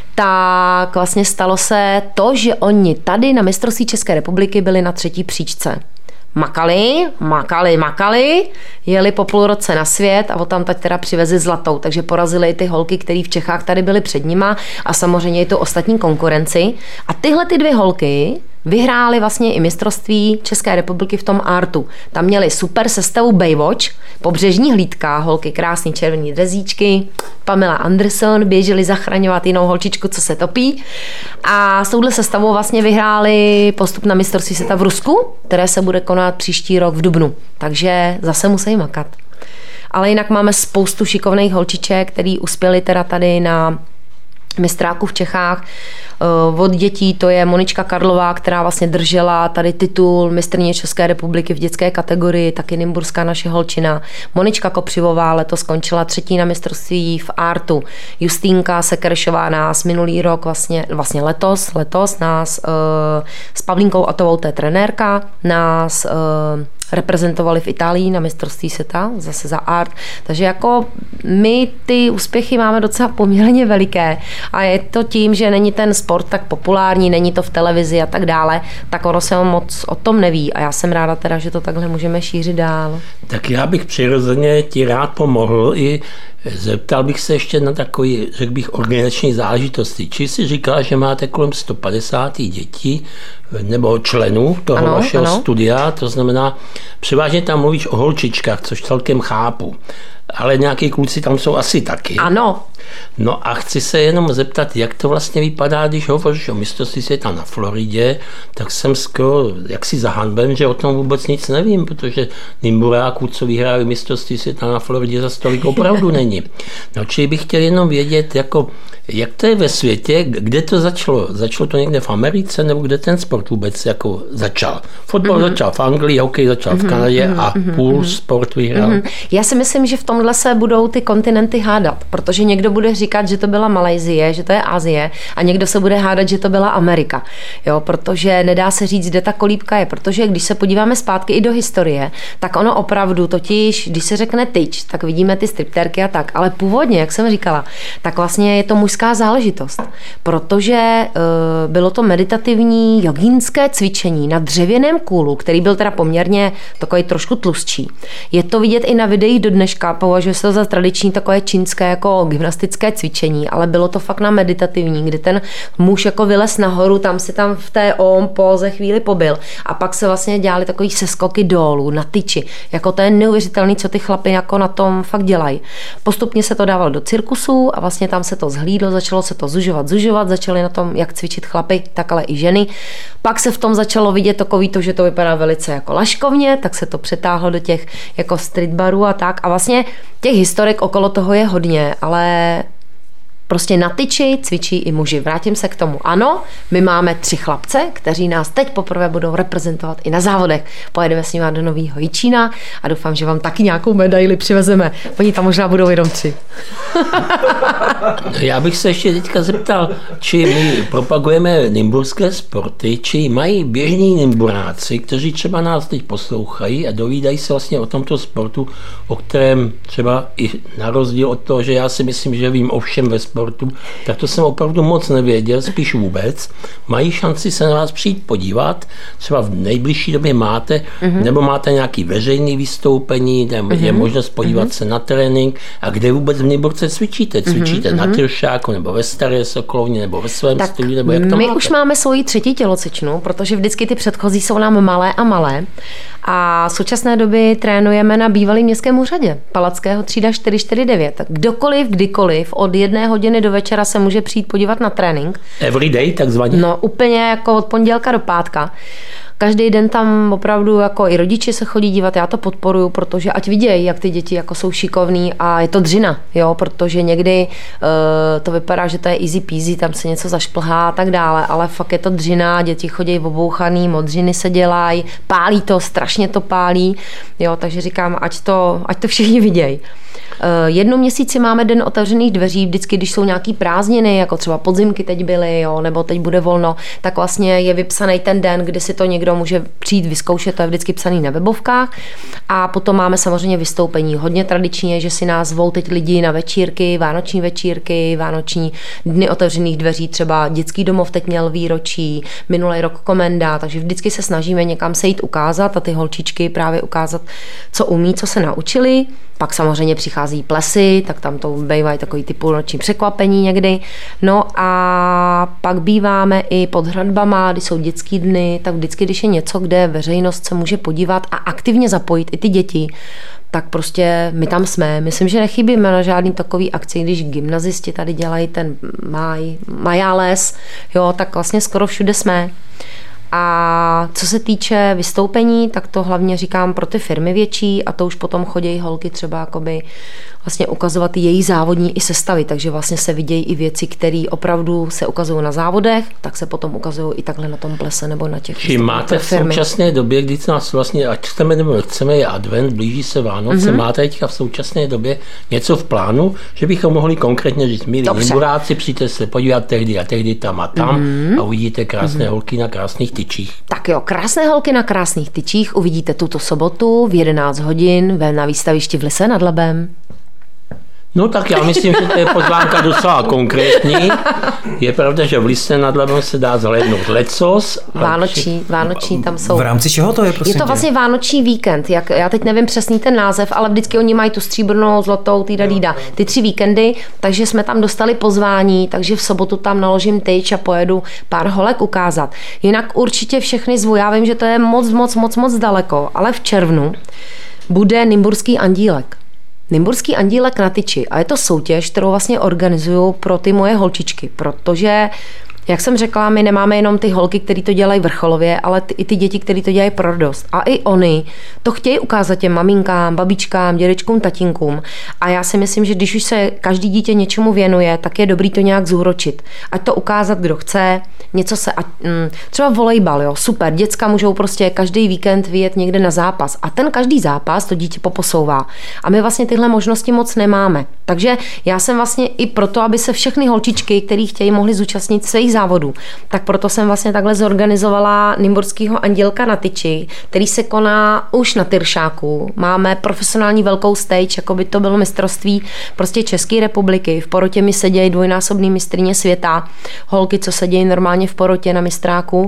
Speaker 5: Tak vlastně stalo se to, že oni tady na mistrovství České republiky byli na třetí příčce. Makali, makali, makali, jeli po půl roce na svět a tam teď teda přivezli zlatou, takže porazili i ty holky, které v Čechách tady byly před nima a samozřejmě i tu ostatní konkurenci. A tyhle ty dvě holky vyhráli vlastně i mistrovství České republiky v tom artu. Tam měli super sestavu Baywatch, pobřežní hlídka, holky krásný červený drezíčky, Pamela Anderson, běželi zachraňovat jinou holčičku, co se topí. A s touhle sestavou vlastně vyhráli postup na mistrovství světa v Rusku, které se bude konat příští rok v dubnu. Takže zase musí makat. Ale jinak máme spoustu šikovných holčiček, který uspěli teda tady na mistráků v Čechách. Od dětí to je Monička Karlová, která vlastně držela tady titul mistryně České republiky v dětské kategorii, taky nymburská naše holčina. Monička Kopřivová letos skončila třetí na mistrovství v artu. Justínka Sekeršová nás minulý rok, vlastně, vlastně letos, letos nás uh, s Pavlínkou Atovou, to je trenérka, nás uh, reprezentovali v Itálii na mistrovství světa, zase za art. Takže jako my ty úspěchy máme docela poměrně veliké a je to tím, že není ten sport tak populární, není to v televizi a tak dále, tak ono se moc o tom neví a já jsem ráda teda, že to takhle můžeme šířit dál.
Speaker 4: Tak já bych přirozeně ti rád pomohl i zeptal bych se ještě na takový, řekl bych, organizační záležitosti. Či jsi říkala, že máte kolem sto padesát dětí nebo členů toho ano, vašeho ano. studia, to znamená, převážně tam mluvíš o holčičkách, což celkem chápu, ale nějaký kluci tam jsou asi taky.
Speaker 5: Ano.
Speaker 4: No a chci se jenom zeptat, jak to vlastně vypadá, když hovoříš o mistrovství světa na Floridě, tak jsem skoro jaksi zahanben, že o tom vůbec nic nevím, protože nymburáků, co vyhráli mistrovství světa na Floridě, za stolik opravdu není. No čili bych chtěl jenom vědět, jako, jak to je ve světě, kde to začalo? Začalo to někde v Americe, nebo kde ten sport vůbec jako začal? Fotbal mm-hmm. začal v Anglii, hokej začal mm-hmm. v Kanadě mm-hmm. a půl mm-hmm. sport vyhrál. Mm-hmm.
Speaker 5: Já si myslím, že v tomhle se budou ty kontinenty hádat, protože někdo bude říkat, že to byla Malajsie, že to je Asie a někdo se bude hádat, že to byla Amerika. Jo, protože nedá se říct, kde ta kolíbka je, protože když se podíváme zpátky i do historie, tak ono opravdu totiž, když se řekne tyč, tak vidíme ty striptérky a tak, ale původně, jak jsem říkala, tak vlastně je to mužská záležitost, protože uh, bylo to meditativní jogínské cvičení na dřevěném kůlu, který byl teda poměrně takový trošku tlustší. Je to vidět i na videích do dneška, považuje se to za tradiční takové čínské jako gymnastické cvičení, ale bylo to fakt na meditativní, kdy ten muž jako vylez nahoru, tam si tam v té om póze chvíli pobyl a pak se vlastně dělali takový seskoky dolů na tyči. Jako to je neuvěřitelný, co ty chlapy jako na tom fakt dělají. Postupně se to dávalo do cirkusu a vlastně tam se to zhlídlo, začalo se to zužovat, zužovat, začali na tom, jak cvičit chlapy, tak ale i ženy. Pak se v tom začalo vidět takový to, že to vypadá velice jako laškovně, tak se to přetáhlo do těch jako street barů a tak. A vlastně těch historek okolo toho je hodně, ale prostě na tyči cvičí i muži. Vrátím se k tomu. Ano, my máme tři chlapce, kteří nás teď poprvé budou reprezentovat i na závodech. Pojedeme s nimi do Nového Jičína a doufám, že vám taky nějakou medaili přivezeme. Oni tam možná budou jenom tři.
Speaker 4: Já bych se ještě teďka zeptal, či my propagujeme nymburské sporty, či mají běžní nymburáci, kteří třeba nás teď poslouchají a dovídají se vlastně o tomto sportu, o kterém třeba i na rozdíl od toho, že já si myslím, že vím o všem ve sportu, tak to jsem opravdu moc nevěděl, spíš vůbec. Mají šanci se na vás přijít podívat, třeba v nejbližší době máte, mm-hmm. nebo máte nějaký veřejný vystoupení, nebo mm-hmm. je možnost podívat mm-hmm. se na trénink a kde vůbec v Nymburce cvičíte? Cvičíte mm-hmm. na Tyršáku, nebo ve Staré Sokolovně, nebo ve svém tak studiu, nebo jak to
Speaker 5: my
Speaker 4: máte?
Speaker 5: Už máme svoji třetí tělocvičnu, protože vždycky ty předchozí jsou nám malé a malé a v současné době trénujeme na bývalém městském úřadě Palackého třída čtyři čtyři devět. Tak kdokoliv, kdykoliv, od jedné hodiny do večera se může přijít podívat na trénink.
Speaker 4: Every day takzvaně?
Speaker 5: No úplně jako od pondělka do pátka. Každý den tam opravdu jako i rodiče se chodí dívat, já to podporuju, protože ať vidějí, jak ty děti jako jsou šikovný a je to dřina, jo, protože někdy uh, to vypadá, že to je easy peasy, tam se něco zašplhá a tak dále, ale fakt je to dřina, děti chodí obouchaný, modřiny se dělají, pálí to, strašně to pálí, jo, takže říkám, ať to, ať to všichni vidějí. Jednou měsíci máme den otevřených dveří, vždycky, když jsou nějaký prázdniny, jako třeba podzimky teď byly, jo, nebo teď bude volno, tak vlastně je vypsaný ten den, kdy si to někdo může přijít vyzkoušet, to je vždycky psaný na webovkách. A potom máme samozřejmě vystoupení. Hodně tradičně, že si nás zvou teď lidi na večírky, vánoční večírky, vánoční dny otevřených dveří, třeba dětský domov teď měl výročí, minulý rok komenda, takže vždycky se snažíme někam se jít ukázat a ty holčičky právě ukázat, co umí, co se naučili. Pak samozřejmě přichází plesy, tak tam to bývají takový ty půlnoční překvapení někdy. No a pak býváme i pod hradbama, když jsou dětský dny, tak vždycky, když je něco, kde veřejnost se může podívat a aktivně zapojit i ty děti, tak prostě my tam jsme. Myslím, že nechybíme na žádný takový akci, když gymnazisti tady dělají ten maj, majales, jo, tak vlastně skoro všude jsme. A co se týče vystoupení, tak to hlavně říkám pro ty firmy větší a to už potom chodí holky třeba jakoby vlastně ukazovat její závodní i sestavy, takže vlastně se vidějí i věci, které opravdu se ukazují na závodech, tak se potom ukazují i takhle na tom plese nebo na těch.
Speaker 4: Či máte v současné době, kdy nás vlastně, ať chceme nebo chceme, je advent, blíží se Vánoce, mm-hmm. máte teďka v současné době něco v plánu, že bychom mohli konkrétně říct, milí nimburáci, přijďte se podívat tehdy a tehdy tam a tam mm-hmm. a uvidíte krásné mm-hmm. holky na krásných tyčích.
Speaker 5: Tak jo, krásné holky na krásných tyčích uvidíte tuto sobotu v jedenáct hodin na výstavišti v Lise nad Labem.
Speaker 4: No tak já myslím, že to je pozvánka docela konkrétní. Je pravda, že v Lise nad Labem se dá zhlédnout lecos.
Speaker 5: Vánoční, vánoční tam jsou.
Speaker 2: V rámci čeho to je, prosím?
Speaker 5: Je to vlastně vánoční víkend, jak, já teď nevím přesný ten název, ale vždycky oni mají tu stříbrnou, zlatou, týda, dída, ty tři víkendy, takže jsme tam dostali pozvání, takže v sobotu tam naložím tyč a pojedu pár holek ukázat. Jinak určitě všechny zvu, já vím, že to je moc, moc, moc, moc daleko, ale v červnu bude Nymburský andílek. Nymburský andílek na tyči a je to soutěž, kterou vlastně organizuju pro ty moje holčičky, protože jak jsem řekla, my nemáme jenom ty holky, které to dělají vrcholově, ale ty, i ty děti, které to dělají pro radost. A i oni to chtějí ukázat těm maminkám, babičkám, dědečkům, tatínkům. A já si myslím, že když už se každý dítě něčemu věnuje, tak je dobrý to nějak zúročit. Ať to ukázat, kdo chce, něco se, ať, mm, třeba volejbal, jo, super, děcka můžou prostě každý víkend vyjet někde na zápas. A ten každý zápas to dítě poposouvá. A my vlastně tyhle možnosti moc nemáme. Takže já jsem vlastně i proto, aby se všechny holčičky, které chtějí, mohly zúčastnit svých závodů. Tak proto jsem vlastně takhle zorganizovala Nymburskýho andělka na tyči, který se koná už na Tyršáku. Máme profesionální velkou stage, jako by to bylo mistrovství prostě České republiky. V porotě mi sedějí dvojnásobný mistryně světa, holky, co sedějí normálně v porotě na mistráku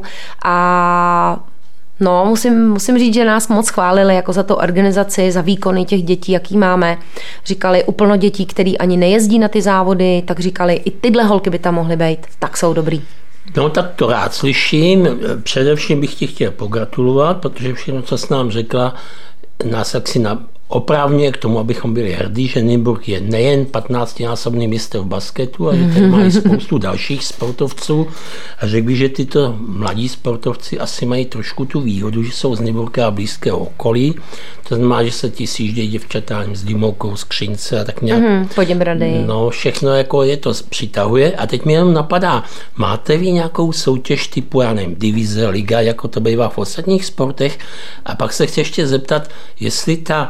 Speaker 5: a no, musím, musím říct, že nás moc chválili jako za tu organizaci, za výkony těch dětí, jaký máme. Říkali úplno dětí, který ani nejezdí na ty závody, tak říkali, i tyhle holky by tam mohly být, tak jsou dobrý.
Speaker 4: No tak to rád slyším. Především bych ti chtěl pogratulovat, protože všechno, co jsi nám řekla, nás jaksi na oprávňuje k tomu, abychom byli hrdí, že Nymburk je nejen patnáctinásobný mistr v basketu, ale že tady mají spoustu dalších sportovců. A řekl bych, že tyto mladí sportovci asi mají trošku tu výhodu, že jsou z Nymburka a blízkého okolí. To znamená, že se ti sjíždějí děvčatá s Dimoukou, z Křince a tak nějak.
Speaker 5: Mm, Poděbrady.
Speaker 4: No, všechno jako je to přitahuje. A teď mi jenom napadá, máte vy nějakou soutěž typu, já nevím, divize, liga, jako to bývá v ostatních sportech? A pak se chci ještě zeptat, jestli ta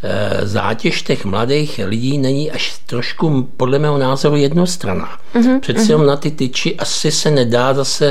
Speaker 4: zátěž těch mladých lidí není až trošku, podle mého názoru, jednostranná. Mm-hmm. Přece jenom na ty tyči asi se nedá zase,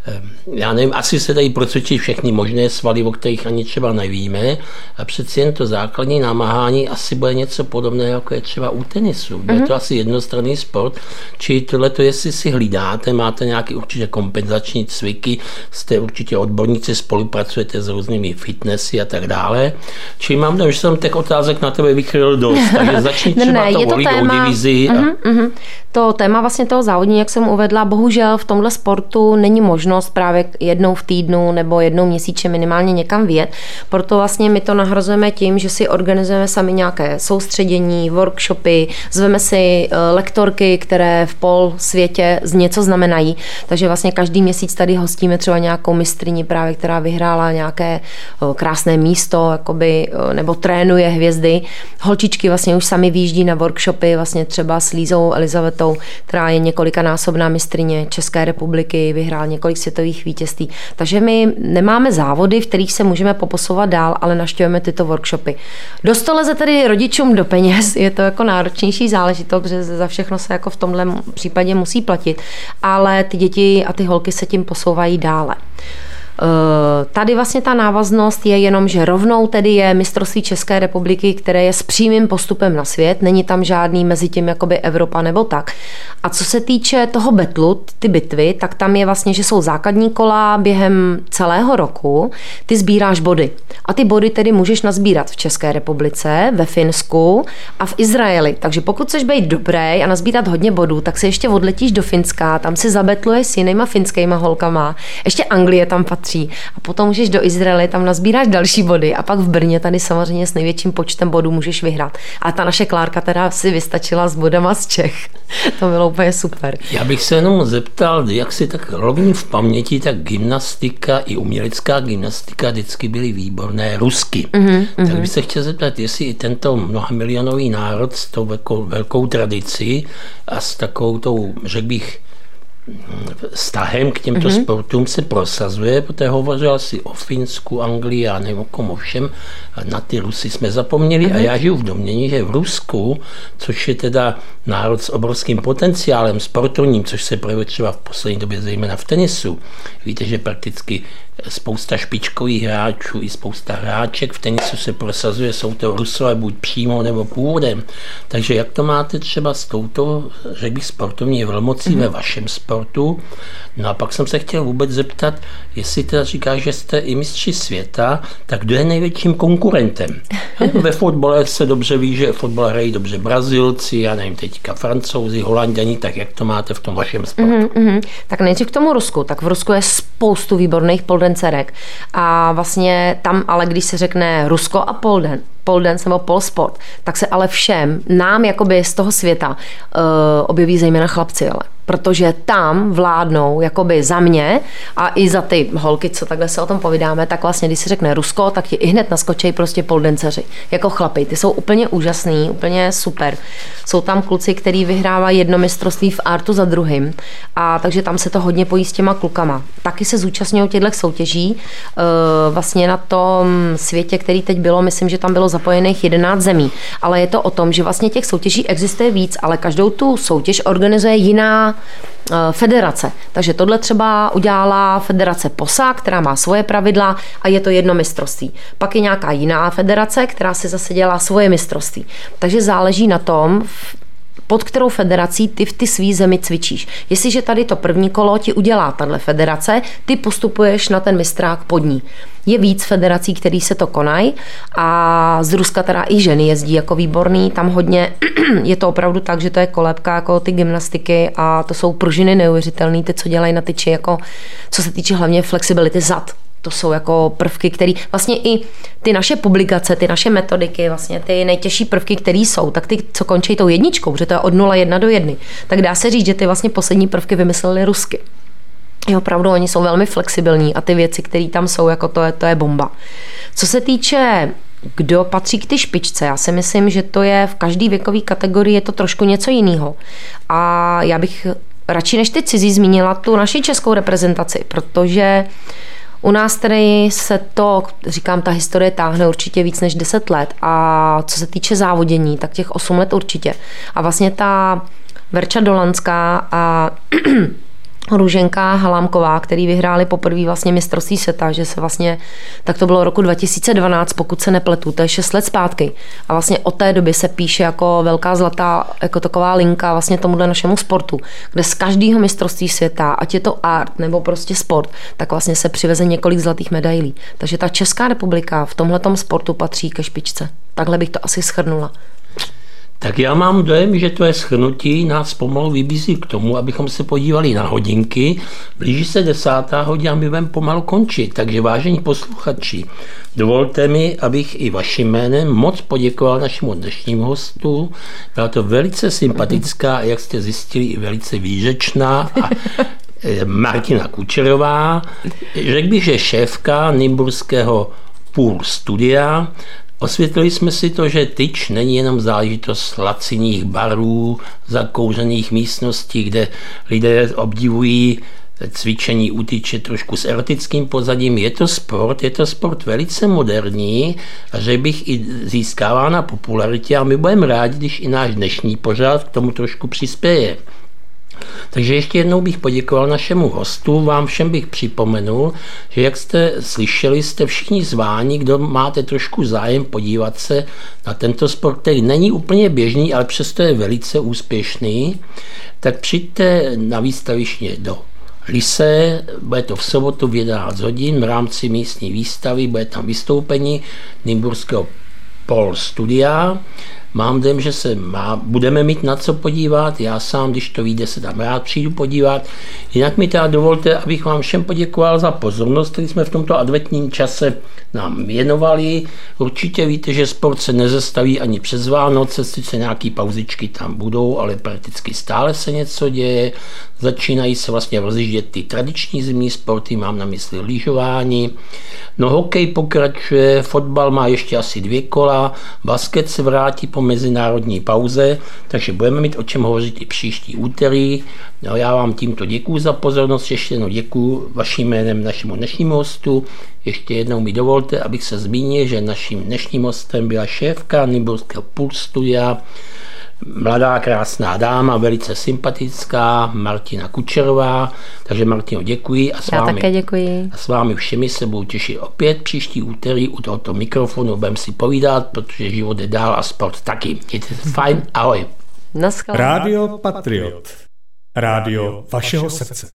Speaker 4: já nevím, asi se dají procvičit všechny možné svaly, o kterých ani třeba nevíme, a přeci jen to základní namáhání asi bude něco podobného, jako je třeba u tenisu. Bude mm-hmm. to asi jednostranný sport, či tohleto, jestli si hlídáte, máte nějaké určitě kompenzační cviky, jste určitě odborníci, spolupracujete s různými fitnessy a tak dále. Či mám tam, že jsem těch otázek na tebe vykryl dost, takže začni třeba
Speaker 5: ne, ne,
Speaker 4: to ligou divizi. A...
Speaker 5: Uh-huh, uh-huh. To téma vlastně toho závodní, jak jsem uvedla, bohužel v tomhle sportu není možnost právě jednou v týdnu nebo jednou měsíčně minimálně někam vyjet. Proto vlastně my to nahrazujeme tím, že si organizujeme sami nějaké soustředění, workshopy, zveme si lektorky, které v pol světě něco znamenají. Takže vlastně každý měsíc tady hostíme třeba nějakou mistryni právě, která vyhrála nějaké krásné místo, jakoby, nebo trénuje hvězdy. Holčičky vlastně už sami výjíždí na workshopy, vlastně třeba s Lízou Elizabetou, která je několikanásobná mistryně České republiky, vyhrála několik světových vítězství. Takže my nemáme závody, v kterých se můžeme poposouvat dál, ale navštěvujeme tyto workshopy. Dost to leze tedy rodičům do peněz, je to jako náročnější záležitost, protože za všechno se jako v tomhle případě musí platit, ale ty děti a ty holky se tím posouvají dále. Tady vlastně ta návaznost je jenom, že rovnou tedy je mistrovství České republiky, které je s přímým postupem na svět, není tam žádný mezi tím jakoby Evropa nebo tak. A co se týče toho betlu, ty bitvy, tak tam je vlastně, že jsou základní kola během celého roku, ty sbíráš body. A ty body tedy můžeš nazbírat v České republice, ve Finsku a v Izraeli. Takže pokud chceš být dobrý a nazbírat hodně bodů, tak se ještě odletíš do Finska, tam si zabetluješ s jinýma finskýma holkama. Ještě Anglie tam patří. patří. A potom můžeš do Izraele, tam nazbíráš další body a pak v Brně tady samozřejmě s největším počtem bodů můžeš vyhrát. A ta naše Klárka teda si vystačila s bodama z Čech. To bylo úplně super.
Speaker 4: Já bych se jenom zeptal, jak si tak rovní v paměti, tak gymnastika i umělecká gymnastika vždycky byly výborné rusky. Mm-hmm. Tak bych se chtěl zeptat, jestli i tento mnohamilionový národ s tou velkou, velkou tradicí a s takovou tou, řekl bych, vztahem k těmto mm-hmm. sportům se prosazuje, protože hovořil si o Finsku, Anglii a nevím o kom ovšem, na ty Rusy jsme zapomněli mm-hmm. a já žiju v domnění, že v Rusku, což je teda národ s obrovským potenciálem sportovním, což se projevuje třeba v poslední době zejména v tenisu. Víte, že prakticky spousta špičkových hráčů i spousta hráček v tenisu se prosazuje, jsou to Rusové buď přímo nebo původem. Takže jak to máte třeba s touto, řekl bych, sportovní velmocí mm-hmm. ve vašem sportu? No a pak jsem se chtěl vůbec zeptat, jestli teda říkáš, že jste i mistři světa, tak kdo je největším konkurentem? Ve fotbale se dobře ví, že fotbal hrají dobře Brazilci, já nevím, teďka Francouzi, Holanděni, tak jak to máte v tom vašem sportu?
Speaker 5: Mm-hmm. Tak nejdřív k tomu Rusku. Tak v Rusku je spoustu výborných poldencerek. A vlastně tam, ale když se řekne Rusko a polden, poldance nebo polsport, tak se ale všem, nám jakoby z toho světa uh, objeví zejména chlapci, ale protože tam vládnou jakoby za mě a i za ty holky, co takhle se o tom povídáme, tak vlastně, když se řekne Rusko, tak ti i hned naskočí prostě poldenceři, jako chlapi. Ty jsou úplně úžasný, úplně super. Jsou tam kluci, který vyhrávají jedno mistrovství v artu za druhým, a takže tam se to hodně pojí s těma klukama. Taky se zúčastňují těchto soutěží. Uh, vlastně na tom světě, který teď bylo, myslím, že tam bylo zapojených jedenáct zemí, ale je to o tom, že vlastně těch soutěží existuje víc, ale každou tu soutěž organizuje jiná federace. Takže tohle třeba udělala federace P O S A, která má svoje pravidla a je to jedno mistrovství. Pak je nějaká jiná federace, která si zase dělá svoje mistrovství. Takže záleží na tom, pod kterou federací ty v ty svý zemi cvičíš. Jestliže tady to první kolo ti udělá tahle federace, ty postupuješ na ten mistrák pod ní. Je víc federací, který se to konají, a z Ruska teda i ženy jezdí jako výborný, tam hodně je to opravdu tak, že to je kolébka jako ty gymnastiky a to jsou pružiny neuvěřitelný, ty, co dělají na tyči, jako co se týče hlavně flexibility zad. To jsou jako prvky, které vlastně i ty naše publikace, ty naše metodiky, vlastně ty nejtěžší prvky, které jsou, tak ty, co končí tou jedničkou, že to je od nula jedna do jedny, tak dá se říct, že ty vlastně poslední prvky vymysleli Rusky. Jo, opravdu, oni jsou velmi flexibilní a ty věci, které tam jsou, jako to je, to je bomba. Co se týče, kdo patří k ty špičce, já si myslím, že to je v každé věkové kategorii je to trošku něco jiného. A já bych radši než ty cizí zmínila tu naši českou reprezentaci, protože u nás tady se to, říkám, ta historie táhne určitě víc než deset let, a co se týče závodění, tak těch osm let určitě. A vlastně ta Verča Dolanská a Růženka Halámková, který vyhráli poprvé vlastně mistrovství světa, že se vlastně, tak to bylo roku dva tisíce dvanáct, pokud se nepletu, to je šest let zpátky. A vlastně od té doby se píše jako velká zlatá, jako taková linka vlastně tomuhle našemu sportu, kde z každého mistrovství světa, ať je to art nebo prostě sport, tak vlastně se přiveze několik zlatých medailí. Takže ta Česká republika v tomhletom sportu patří ke špičce. Takhle bych to asi shrnula.
Speaker 4: Tak já mám dojem, že to je shrnutí nás pomalu vybízí k tomu, abychom se podívali na hodinky. Blíží se desátá hodina a my budeme pomalu končit. Takže vážení posluchači, dovolte mi, abych i vaším jménem moc poděkoval našemu dnešnímu hostu. Byla to velice sympatická, jak jste zjistili, i velice výřečná a Martina Kučerová. Řekl bych, že šéfka nymburského Pool Studia. Osvětlili jsme si to, že tyč není jenom záležitost laciných barů, zakouřených místností, kde lidé obdivují cvičení u tyče trošku s erotickým pozadím. Je to sport, je to sport velice moderní a že bych i získává na popularitě, a my budeme rádi, když i náš dnešní pořad k tomu trošku přispěje. Takže ještě jednou bych poděkoval našemu hostu, vám všem bych připomenul, že jak jste slyšeli, jste všichni zváni, kdo máte trošku zájem podívat se na tento sport, který není úplně běžný, ale přesto je velice úspěšný, tak přijďte na výstaviště do Lise, bude to v sobotu v jedenáct hodin v rámci místní výstavy, bude tam vystoupení nymburského Pool Studia. mám dojem, že se má, budeme mít na co podívat. Já sám, když to vyjde, se tam rád přijdu podívat. Jinak mi teda dovolte, abych vám všem poděkoval za pozornost, který jsme v tomto adventním čase nám věnovali. Určitě víte, že sport se nezastaví ani přes Vánoce, sice nějaký pauzičky tam budou, ale prakticky stále se něco děje. Začínají se vlastně rozjíždět ty tradiční zimní sporty, mám na mysli lyžování. No hokej pokračuje, fotbal má ještě asi dvě kola, basket se vrátí po mezinárodní pauze, takže budeme mít o čem hovořit i příští úterý. No, já vám tímto děkuju za pozornost, ještě jednou děkuju vaším jménem našemu dnešnímu hostu. Ještě jednou mi dovolte, abych se zmínil, že naším dnešním hostem byla šéfka Nymburského Puls Studia, mladá krásná dáma, velice sympatická, Martina Kučerová. Takže Martino, děkuji. A s
Speaker 5: Já
Speaker 4: vámi,
Speaker 5: také děkuji.
Speaker 4: A s vámi všemi se budu těšit opět příští úterý u tohoto mikrofonu. Budeme si povídat, protože život je dál a sport taky. Mějte se fajn, ahoj.
Speaker 5: Naschledanou.
Speaker 1: Rádio Patriot. Rádio vašeho srdce.